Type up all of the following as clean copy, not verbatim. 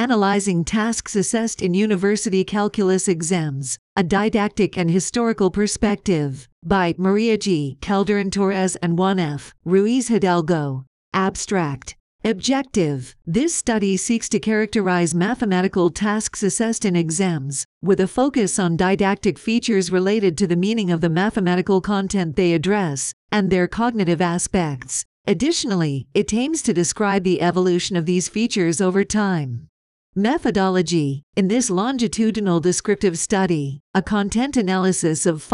Analyzing Tasks Assessed in University Calculus Exams, A Didactic and Historical Perspective, by Maria G. Calderon-Torres and Juan F. Ruiz Hidalgo. Abstract. Objective. This study seeks to characterize mathematical tasks assessed in exams, with a focus on didactic features related to the meaning of the mathematical content they address, and their cognitive aspects. Additionally, it aims to describe the evolution of these features over time. Methodology. In this longitudinal descriptive study, a content analysis of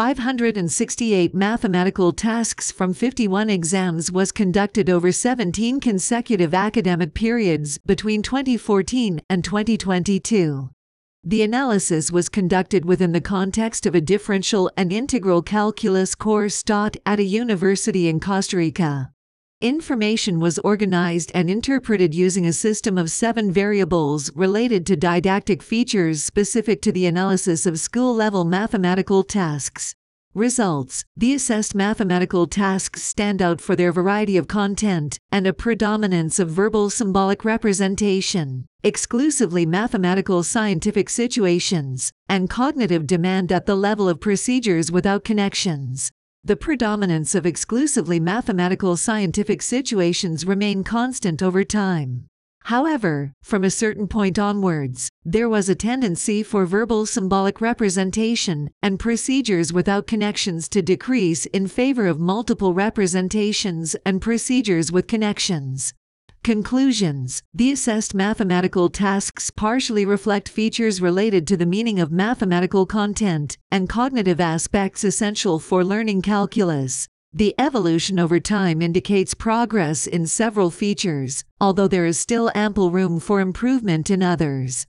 568 mathematical tasks from 51 exams was conducted over 17 consecutive academic periods between 2014 and 2022. The analysis was conducted within the context of a differential and integral calculus course taught at a university in Costa Rica. Information was organized and interpreted using a system of 7 variables related to didactic features specific to the analysis of school-level mathematical tasks. Results. The assessed mathematical tasks stand out for their variety of content and a predominance of verbal symbolic representation, exclusively mathematical scientific situations, and cognitive demand at the level of procedures without connections. The predominance of exclusively mathematical scientific situations remain constant over time. However, from a certain point onwards, there was a tendency for verbal symbolic representation and procedures without connections to decrease in favor of multiple representations and procedures with connections. Conclusions. The assessed mathematical tasks partially reflect features related to the meaning of mathematical content and cognitive aspects essential for learning calculus. The evolution over time indicates progress in several features, although there is still ample room for improvement in others.